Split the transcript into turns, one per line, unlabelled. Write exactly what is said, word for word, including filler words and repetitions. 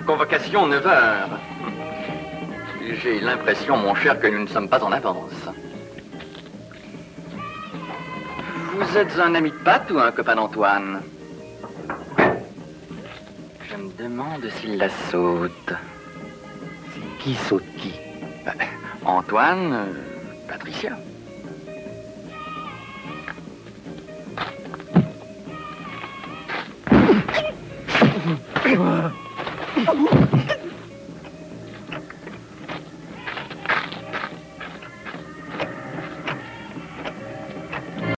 Convocation neuf heures. J'ai l'impression, mon cher, que nous ne sommes pas en avance. Vous êtes un ami de Pat ou un copain d'Antoine? Je me demande s'il la saute. C'est qui saute qui? Ben, Antoine, euh, Patricia.